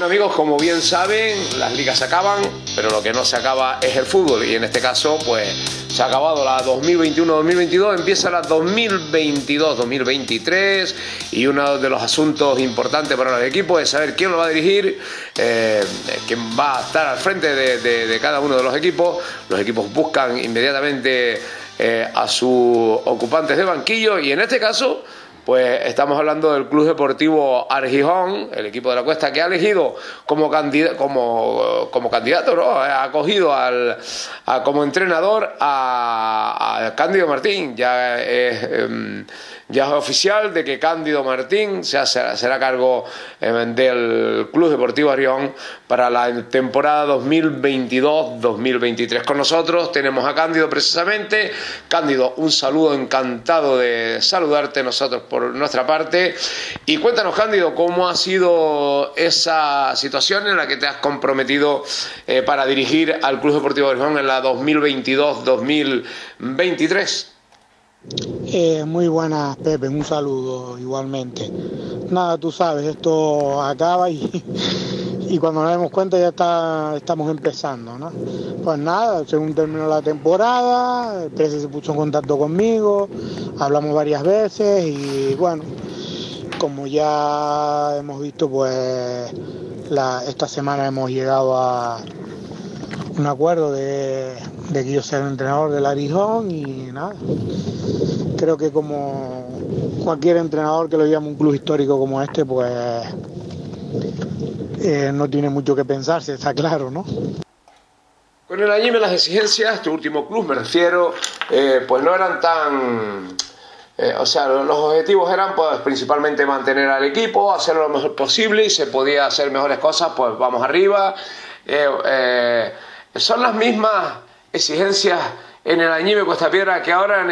Bueno amigos, como bien saben, las ligas se acaban, pero lo que no se acaba es el fútbol, y en este caso pues se ha acabado la 2021-2022, empieza la 2022-2023, y uno de los asuntos importantes para los equipos es saber quién lo va a dirigir, quién va a estar al frente de cada uno de los equipos. Los equipos buscan inmediatamente a sus ocupantes de banquillo, y en este caso pues estamos hablando del Club Deportivo Argijón, el equipo de la Cuesta, que ha elegido como candidato, ¿no? Ha acogido como entrenador a Cándido Martín. Ya es oficial de que Cándido Martín será cargo del Club Deportivo Argijón para la temporada 2022-2023. Con nosotros tenemos a Cándido precisamente. Cándido, un saludo, encantado de saludarte nosotros por nuestra parte. Y cuéntanos, Cándido, cómo ha sido esa situación en la que te has comprometido para dirigir al Club Deportivo Argijón en la 2022-2023. Muy buenas, Pepe, un saludo igualmente. Nada, tú sabes, esto acaba y cuando nos demos cuenta ya estamos empezando, ¿no? Pues nada, según terminó la temporada, el PS se puso en contacto conmigo, hablamos varias veces y bueno, como ya hemos visto, pues esta semana hemos llegado a un acuerdo de que yo sea el entrenador del Argijón y nada. Creo que como cualquier entrenador que lo llame un club histórico como este, pues no tiene mucho que pensarse, está claro, ¿no? Con el Añime las exigencias, tu último club me refiero, pues no eran tan... o sea, los objetivos eran pues principalmente mantener al equipo, hacerlo lo mejor posible, y se podía hacer mejores cosas, pues vamos arriba. Son las mismas exigencias en el Añime Cuesta Piedra que ahora en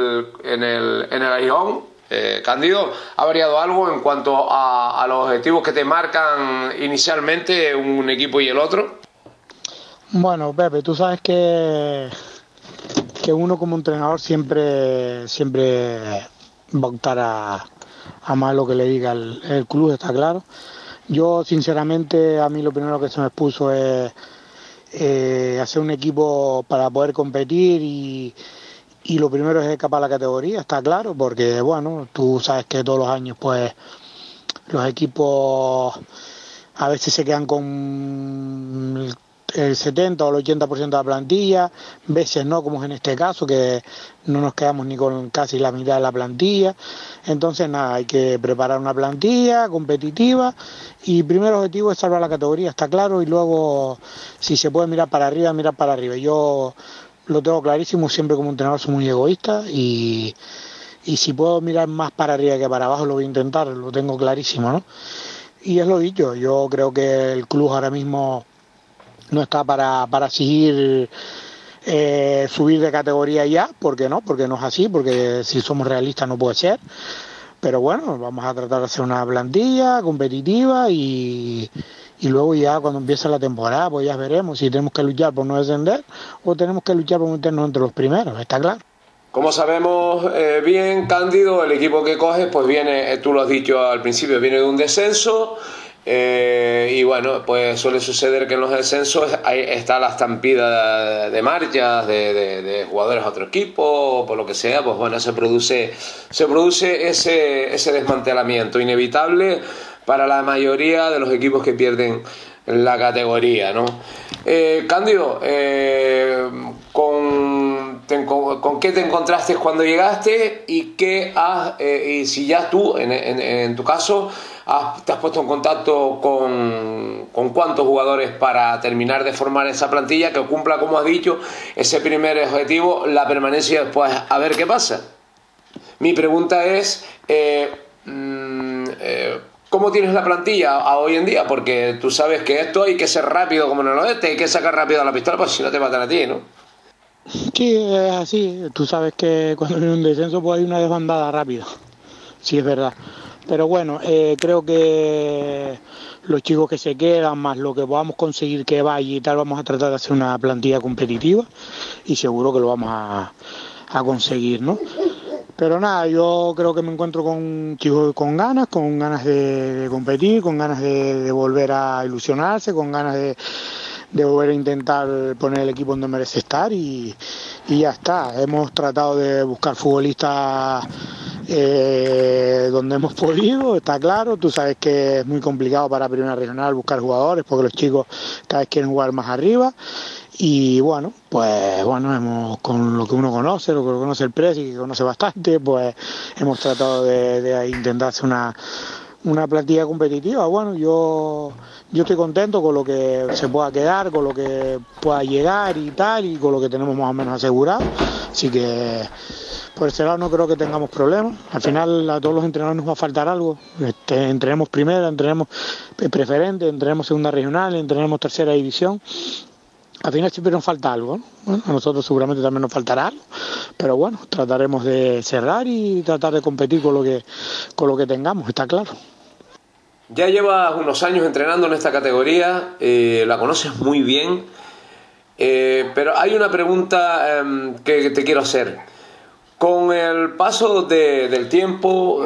el Argijón. Cándido, ¿ha variado algo en cuanto a los objetivos que te marcan inicialmente un equipo y el otro? Bueno, Pepe, tú sabes que uno como entrenador siempre va a optar a más lo que le diga el club, está claro. Yo, sinceramente, a mí lo primero que se me expuso es hacer un equipo para poder competir y lo primero es escapar a la categoría, está claro, porque bueno, tú sabes que todos los años pues los equipos a veces se quedan con el 70 o el 80% de la plantilla, veces no, como es en este caso, que no nos quedamos ni con casi la mitad de la plantilla. Entonces nada, hay que preparar una plantilla competitiva y primer objetivo es salvar la categoría, está claro, y luego si se puede mirar para arriba, mirar para arriba. Yo lo tengo clarísimo, siempre como entrenador soy muy egoísta y si puedo mirar más para arriba que para abajo lo voy a intentar, lo tengo clarísimo, ¿no? Y es lo dicho, yo creo que el club ahora mismo no está para seguir subir de categoría ya, ¿por qué no? Porque no es así, porque si somos realistas no puede ser, pero bueno, vamos a tratar de hacer una plantilla competitiva y luego ya cuando empiece la temporada pues ya veremos si tenemos que luchar por no descender o tenemos que luchar por meternos entre los primeros, está claro. Como sabemos bien, Cándido, el equipo que coges pues viene, tú lo has dicho al principio, viene de un descenso. Y bueno, pues suele suceder que en los descensos está la estampida de marchas de jugadores a otro equipo, por lo que sea, pues bueno, se produce ese desmantelamiento inevitable para la mayoría de los equipos que pierden la categoría, ¿no? Cándido, ¿con qué te encontraste cuando llegaste y si ya tú, en tu caso, te has puesto en contacto con cuántos jugadores para terminar de formar esa plantilla que cumpla, como has dicho, ese primer objetivo, la permanencia después, a ver qué pasa? Mi pregunta es, ¿cómo tienes la plantilla hoy en día? Porque tú sabes que esto hay que ser rápido como en el oeste, hay que sacar rápido la pistola, pues si no te matan a ti, ¿no? Sí, es así, tú sabes que cuando hay un descenso pues hay una desbandada rápida, sí es verdad. Pero bueno, creo que los chicos que se quedan, más lo que podamos conseguir que vaya y tal, vamos a tratar de hacer una plantilla competitiva y seguro que lo vamos a conseguir, ¿no? Pero nada, yo creo que me encuentro con chicos con ganas de competir, con ganas de volver a ilusionarse, con ganas de volver a intentar poner el equipo donde merece estar y ya está. Hemos tratado de buscar futbolistas donde hemos podido, está claro. Tú sabes que es muy complicado para Primera Regional buscar jugadores porque los chicos cada vez quieren jugar más arriba. Y bueno, pues hemos, con lo que uno conoce, lo que conoce el Presi, que conoce bastante, pues hemos tratado de intentar hacer una plantilla competitiva. Bueno, yo estoy contento con lo que se pueda quedar, con lo que pueda llegar y tal, y con lo que tenemos más o menos asegurado. Así que por ese lado no creo que tengamos problemas. Al final a todos los entrenadores nos va a faltar algo. Entrenemos primera, entrenemos preferente, entrenemos segunda regional, entrenemos tercera división. Al final siempre nos falta algo, ¿no? Bueno, a nosotros seguramente también nos faltará algo, pero bueno, trataremos de cerrar y tratar de competir con lo que tengamos, está claro. Ya llevas unos años entrenando en esta categoría, la conoces muy bien, pero hay una pregunta que te quiero hacer. Con el paso del tiempo,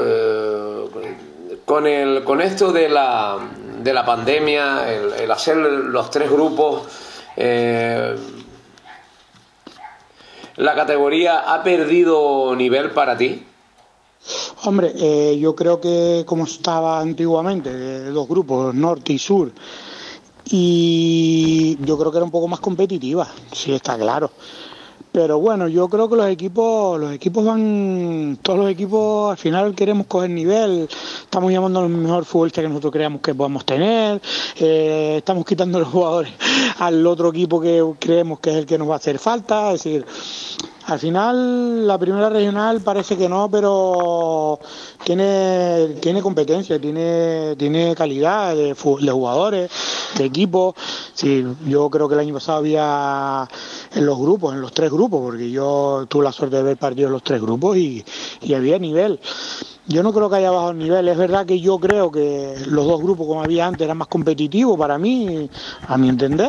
con esto de la pandemia, el hacer los 3 grupos, ¿la categoría ha perdido nivel para ti? Hombre, yo creo que como estaba antiguamente, de 2 grupos, norte y sur, y yo creo que era un poco más competitiva, sí, está claro. Pero bueno, yo creo que los equipos van, todos los equipos al final queremos coger nivel, estamos llamando a los mejores futbolistas que nosotros creamos que podamos tener, estamos quitando los jugadores al otro equipo que creemos que es el que nos va a hacer falta, es decir, al final la Primera Regional parece que no, pero tiene competencia, tiene calidad de jugadores, de equipo. Sí, yo creo que el año pasado había en los 3 grupos, porque yo tuve la suerte de ver partidos en los 3 grupos y había nivel. Yo no creo que haya bajado el nivel, es verdad que yo creo que los 2 grupos como había antes eran más competitivos para mí, a mi entender,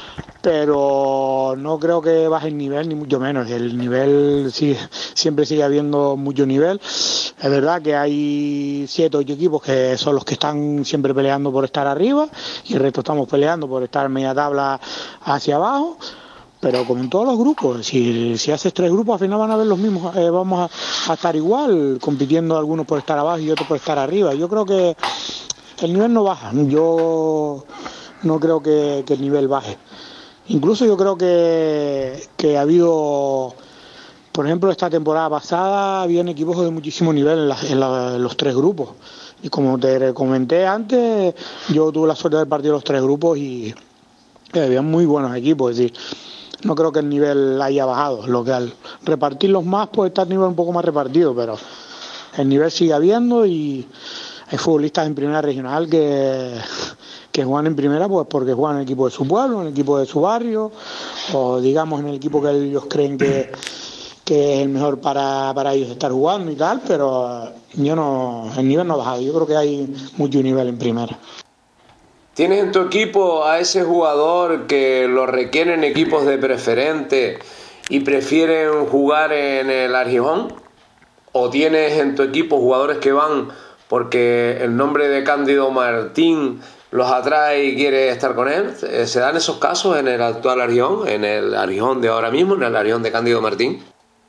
pero no creo que baje el nivel, ni mucho menos. El nivel siempre sigue habiendo mucho nivel. Es verdad que hay 7 o 8 equipos que son los que están siempre peleando por estar arriba y el resto estamos peleando por estar en media tabla hacia abajo. Pero como en todos los grupos, si haces 3 grupos al final van a ver los mismos, vamos a estar igual, compitiendo algunos por estar abajo y otros por estar arriba. Yo creo que el nivel no baja, yo no creo que el nivel baje. Incluso yo creo que ha habido, por ejemplo, esta temporada pasada habían equipos de muchísimo nivel en los 3 grupos. Y como te comenté antes, yo tuve la suerte de partir los 3 grupos y había muy buenos equipos, es decir, no creo que el nivel haya bajado, lo que al repartirlos más puede estar el nivel un poco más repartido, pero el nivel sigue habiendo y hay futbolistas en Primera Regional que juegan en primera pues porque juegan en el equipo de su pueblo, en el equipo de su barrio, o digamos en el equipo que ellos creen que es el mejor para ellos estar jugando y tal, pero el nivel no ha bajado, yo creo que hay mucho nivel en primera. ¿Tienes en tu equipo a ese jugador que lo requieren equipos de preferente y prefieren jugar en el Argijón? ¿O tienes en tu equipo jugadores que van porque el nombre de Cándido Martín los atrae y quiere estar con él? ¿Se dan esos casos en el actual Argijón, en el Argijón de ahora mismo, en el Argijón de Cándido Martín?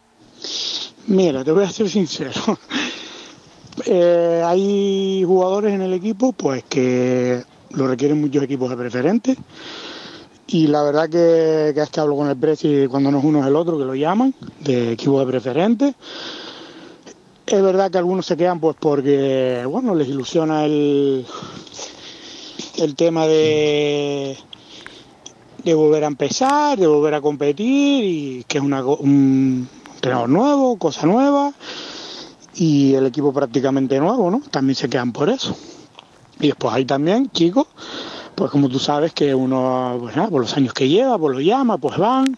Mira, te voy a ser sincero. Hay jugadores en el equipo pues que lo requieren muchos equipos de preferente y la verdad que hasta hablo con el Presi cuando no es uno es el otro que lo llaman de equipos de preferente. Es verdad que algunos se quedan pues porque bueno les ilusiona el tema de volver a empezar, de volver a competir y que es un entrenador nuevo, cosa nueva y el equipo prácticamente nuevo, ¿no? También se quedan por eso. Y después hay también chicos, pues como tú sabes que uno, pues nada, por los años que lleva, pues lo llama, pues van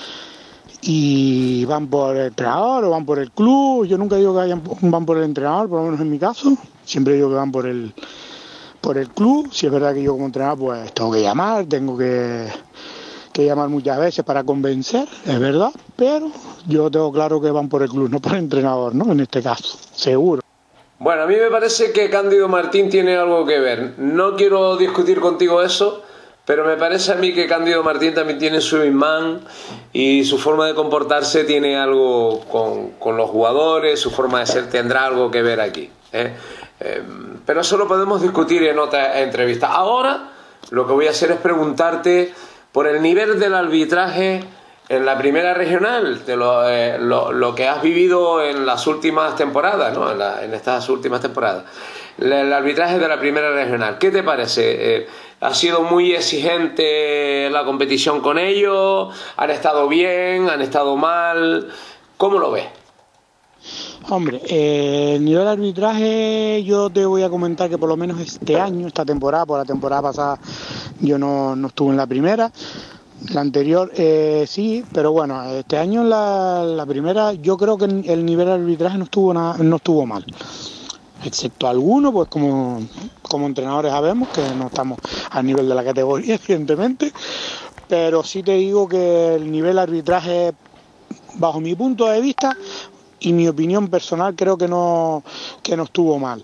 y van por el entrenador o van por el club. Yo nunca digo que van por el entrenador, por lo menos en mi caso, siempre digo que van por el club. Si es verdad que yo como entrenador pues tengo que llamar, tengo que que llamar muchas veces para convencer, es verdad, pero yo tengo claro que van por el club, no por el entrenador, ¿no? En este caso, seguro. Bueno, a mí me parece que Cándido Martín tiene algo que ver. No quiero discutir contigo eso, pero me parece a mí que Cándido Martín también tiene su imán y su forma de comportarse tiene algo con los jugadores, su forma de ser tendrá algo que ver aquí, ¿eh? Pero eso lo podemos discutir en otra entrevista. Ahora lo que voy a hacer es preguntarte por el nivel del arbitraje en la primera regional, de lo que has vivido en las últimas temporadas, ¿no? En estas últimas temporadas. El arbitraje de la primera regional, ¿qué te parece? ¿Ha sido muy exigente la competición con ellos? ¿Han estado bien? ¿Han estado mal? ¿Cómo lo ves? Hombre, el nivel de arbitraje yo te voy a comentar que por lo menos este año, esta temporada, por la temporada pasada yo no estuve en la primera, la anterior sí, pero bueno, este año en la primera yo creo que el nivel de arbitraje no estuvo mal, excepto algunos, pues como entrenadores sabemos que no estamos al nivel de la categoría, evidentemente, pero sí te digo que el nivel de arbitraje, bajo mi punto de vista y mi opinión personal, creo que no estuvo mal.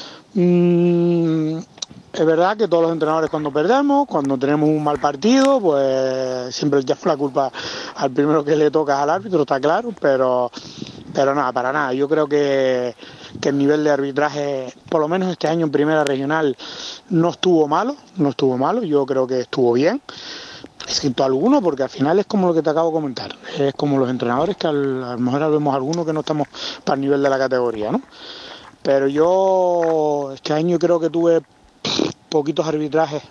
Es verdad que todos los entrenadores cuando perdemos, cuando tenemos un mal partido, pues siempre echamos la culpa al primero que le toca al árbitro, está claro, pero nada, para nada. Yo creo que el nivel de arbitraje, por lo menos este año en primera regional, no estuvo malo, yo creo que estuvo bien, excepto algunos, porque al final es como lo que te acabo de comentar, es como los entrenadores que a lo mejor vemos algunos que no estamos para el nivel de la categoría, ¿no? Pero yo este año creo que tuve poquitos arbitrajes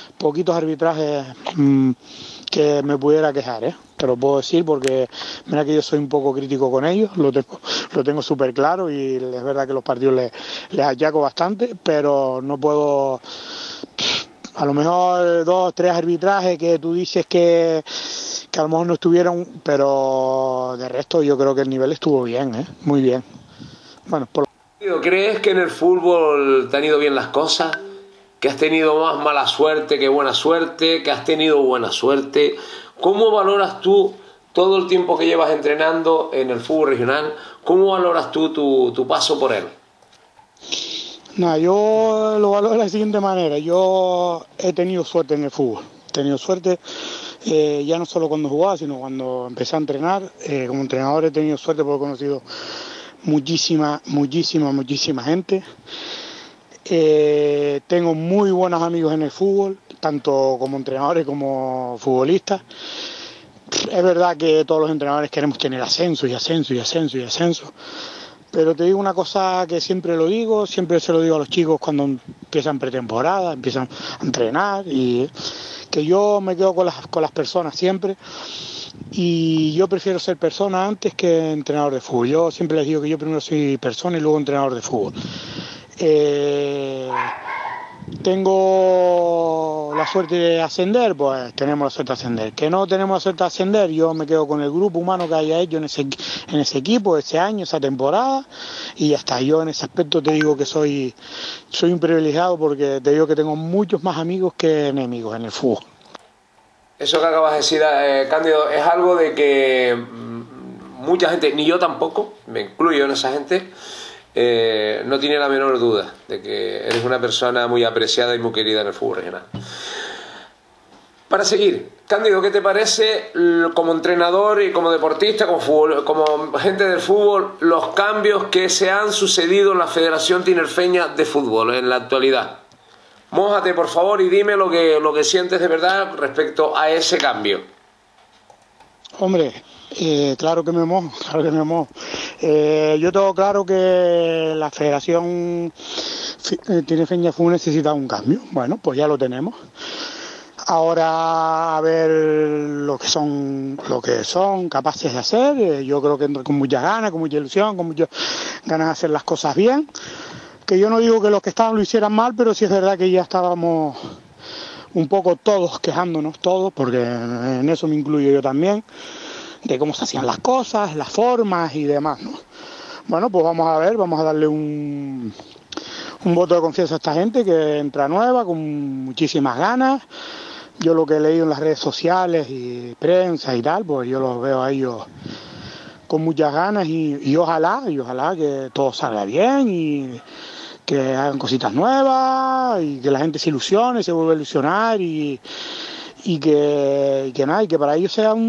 que me pudiera quejar, ¿eh? Te lo puedo decir porque mira que yo soy un poco crítico con ellos, lo tengo súper claro y es verdad que los partidos les achaco bastante, pero no puedo, a lo mejor 2 o 3 arbitrajes que tú dices que a lo mejor no estuvieron, pero de resto yo creo que el nivel estuvo bien, ¿eh? Muy bien. Bueno, ¿Crees que en el fútbol te han ido bien las cosas? ¿Que has tenido más mala suerte que buena suerte? ¿Que has tenido buena suerte? ¿Cómo valoras tú todo el tiempo que llevas entrenando en el fútbol regional? ¿Cómo valoras tú tu paso por él? Nada, yo lo valoro de la siguiente manera. Yo he tenido suerte en el fútbol. He tenido suerte ya no solo cuando jugaba, sino cuando empecé a entrenar. Como entrenador he tenido suerte porque he conocido muchísima gente. Tengo muy buenos amigos en el fútbol, tanto como entrenadores como futbolistas. Es verdad que todos los entrenadores queremos tener ascenso, pero te digo una cosa que siempre lo digo, siempre se lo digo a los chicos cuando empiezan pretemporada, empiezan a entrenar, y que yo me quedo con las personas siempre, y yo prefiero ser persona antes que entrenador de fútbol. Yo siempre les digo que yo primero soy persona y luego entrenador de fútbol. Tengo la suerte de ascender, pues tenemos la suerte de ascender. Que no tenemos la suerte de ascender, yo me quedo con el grupo humano que haya hecho en ese equipo, ese año, esa temporada, y ya está. Yo en ese aspecto te digo que soy un privilegiado, porque te digo que tengo muchos más amigos que enemigos en el fútbol. Eso que acabas de decir, Cándido, es algo de que mucha gente, ni yo tampoco, me incluyo en esa gente, no tiene la menor duda de que eres una persona muy apreciada y muy querida en el fútbol regional. Para seguir, Cándido, ¿qué te parece como entrenador y como deportista, como gente del fútbol, los cambios que se han sucedido en la Federación Tinerfeña de Fútbol en la actualidad? Mójate, por favor, y dime lo que sientes de verdad respecto a ese cambio. Hombre, claro que me mojo. Yo tengo claro que la Federación Tinerfeña de Fútbol necesita un cambio. Bueno, pues ya lo tenemos. Ahora a ver lo que son capaces de hacer. Yo creo que con muchas ganas, con mucha ilusión, con muchas ganas de hacer las cosas bien. Que yo no digo que los que estaban lo hicieran mal, pero sí es verdad que ya estábamos un poco todos quejándonos, todos, porque en eso me incluyo yo también, de cómo se hacían las cosas, las formas y demás, ¿no? Bueno, pues vamos a ver, vamos a darle un voto de confianza a esta gente que entra nueva, con muchísimas ganas, yo lo que he leído en las redes sociales y prensa y tal, pues yo los veo a ellos con muchas ganas y ojalá que todo salga bien y que hagan cositas nuevas y que la gente se ilusione, se vuelva a ilusionar y que nada, y que para ellos sea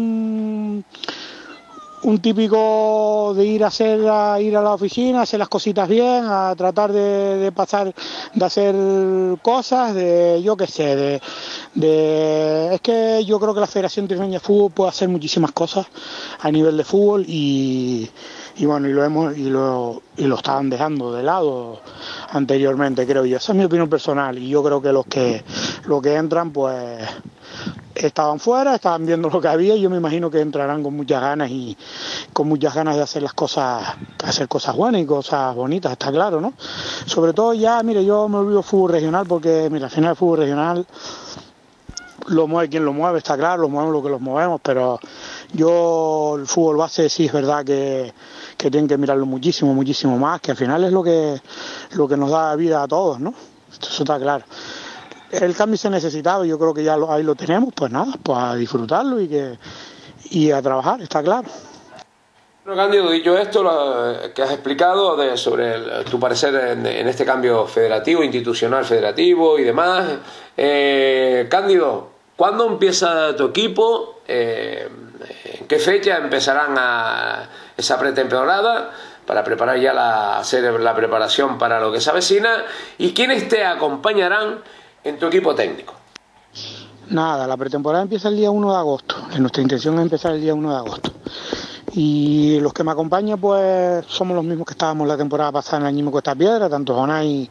un típico de ir a la oficina, hacer las cositas bien, a tratar de pasar, de hacer cosas, de yo qué sé, es que yo creo que la Federación Tinerfeña de Fútbol puede hacer muchísimas cosas a nivel de fútbol y bueno, lo estaban dejando de lado anteriormente, creo yo. Esa es mi opinión personal y yo creo que los que entran pues estaban fuera, estaban viendo lo que había y yo me imagino que entrarán con muchas ganas y con muchas ganas de hacer hacer cosas buenas y cosas bonitas, está claro, ¿no? Sobre todo ya, mire, yo me olvido fútbol regional porque, mira, al final el fútbol regional lo mueve quien lo mueve, está claro, lo movemos lo que los movemos, pero yo el fútbol base sí es verdad que tienen que mirarlo muchísimo, muchísimo más, que al final es lo que nos da vida a todos, ¿no? Eso está claro. El cambio se necesitaba y yo creo que ya ahí lo tenemos, pues nada, pues a disfrutarlo y a trabajar, está claro. Bueno, Cándido, dicho esto, lo que has explicado sobre tu parecer en este cambio federativo, institucional federativo y demás, Cándido, ¿cuándo empieza tu equipo? ¿En qué fecha empezarán esa pretemporada para preparar ya hacer la preparación para lo que se avecina? ¿Y quiénes te acompañarán en tu equipo técnico? Nada, la pretemporada empieza el día 1 de agosto. Nuestra intención es empezar el día 1 de agosto. Y los que me acompañan, pues somos los mismos que estábamos la temporada pasada en el Ñime Cuesta Piedra, tanto Jonay,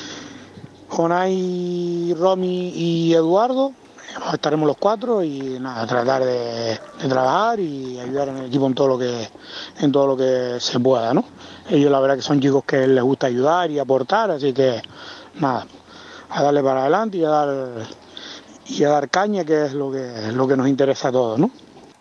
Romy y Eduardo. Estaremos los 4 y nada, tratar de trabajar y ayudar en el equipo en todo lo que se pueda, ¿no? Ellos la verdad que son chicos que les gusta ayudar y aportar, así que nada, a darle para adelante y a dar caña, que es lo que nos interesa a todos, ¿no?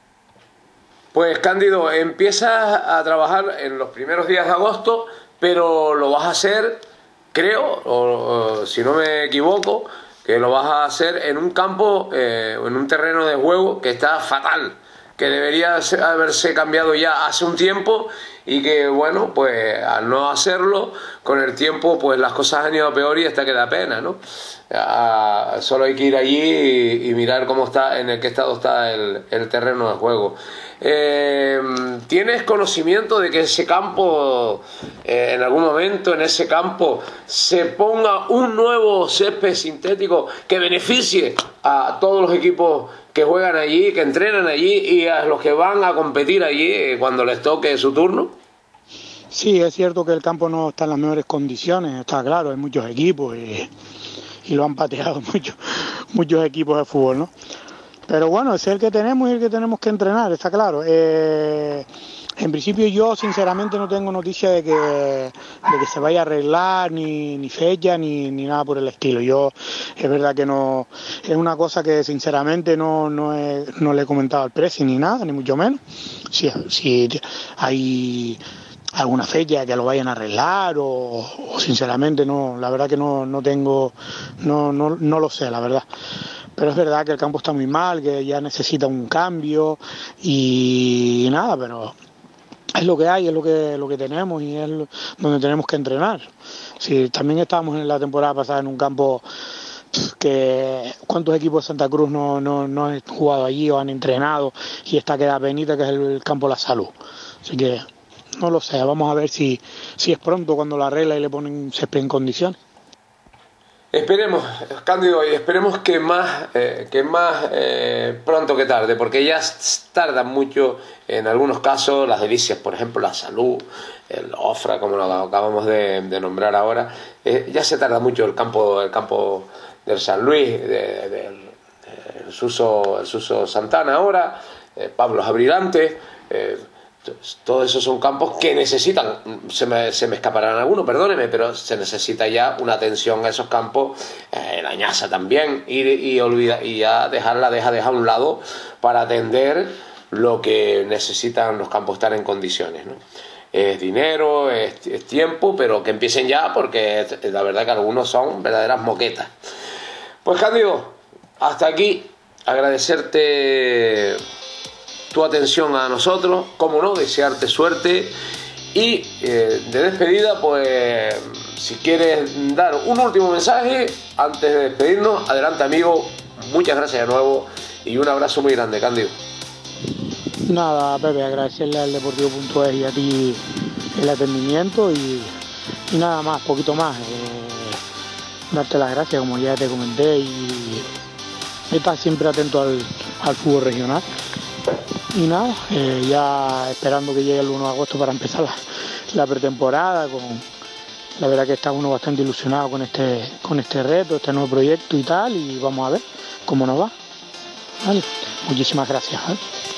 Pues Cándido, empiezas a trabajar en los primeros días de agosto, pero lo vas a hacer, creo, o si no me equivoco, que lo vas a hacer en un campo, en un terreno de juego que está fatal, que debería haberse cambiado ya hace un tiempo y que, bueno, pues al no hacerlo, con el tiempo, pues las cosas han ido a peor y hasta que da pena, ¿no? Solo hay que ir allí y mirar cómo está, en qué estado está el terreno de juego. ¿Tienes conocimiento de que ese campo, en algún momento en ese campo, se ponga un nuevo césped sintético que beneficie a todos los equipos que juegan allí, que entrenan allí y a los que van a competir allí cuando les toque su turno? Sí, es cierto que el campo no está en las mejores condiciones, está claro, hay muchos equipos y lo han pateado muchos equipos de fútbol, ¿no? Pero bueno, es el que tenemos y el que tenemos que entrenar, está claro. En principio yo sinceramente no tengo noticia de que se vaya a arreglar ni fecha ni nada por el estilo. Es verdad que no, es una cosa que sinceramente no le he comentado al presi ni nada, ni mucho menos. Si hay alguna fecha que lo vayan a arreglar o sinceramente no, la verdad que no tengo, no lo sé, la verdad. Pero es verdad que el campo está muy mal, que ya necesita un cambio y nada, pero es lo que hay, es lo que tenemos y es donde tenemos que entrenar. Sí, también estábamos en la temporada pasada en un campo que cuántos equipos de Santa Cruz no han jugado allí o han entrenado y esta queda penita, que es el campo La Salud. Así que no lo sé, vamos a ver si es pronto cuando lo arregla y le ponen césped en condiciones. Esperemos, Cándido, y esperemos que más pronto que tarde, porque ya tardan mucho en algunos casos, las Delicias, por ejemplo, La Salud, el Ofra, como lo acabamos de nombrar ahora, ya se tarda mucho el campo del San Luis, el Suso Santana ahora, Pablo Abrilante, todos esos son campos que necesitan, se me escaparán algunos, perdóneme, pero se necesita ya una atención a esos campos, la Ñasa también, y ya deja a un lado para atender lo que necesitan los campos, estar en condiciones, ¿no? Es dinero, es tiempo, pero que empiecen ya, porque la verdad que algunos son verdaderas moquetas. Pues Cándido, hasta aquí, agradecerte tu atención a nosotros, como no, desearte suerte y de despedida, pues si quieres dar un último mensaje antes de despedirnos, adelante amigo, muchas gracias de nuevo y un abrazo muy grande, Cándido. Nada, Pepe, agradecerle al Deportivo.es y a ti el atendimiento y nada más, poquito más. Darte las gracias, como ya te comenté, y estar siempre atento al fútbol regional. Y nada, ya esperando que llegue el 1 de agosto para empezar la pretemporada. La verdad que está uno bastante ilusionado con este reto, este nuevo proyecto y tal, y vamos a ver cómo nos va. Vale, muchísimas gracias.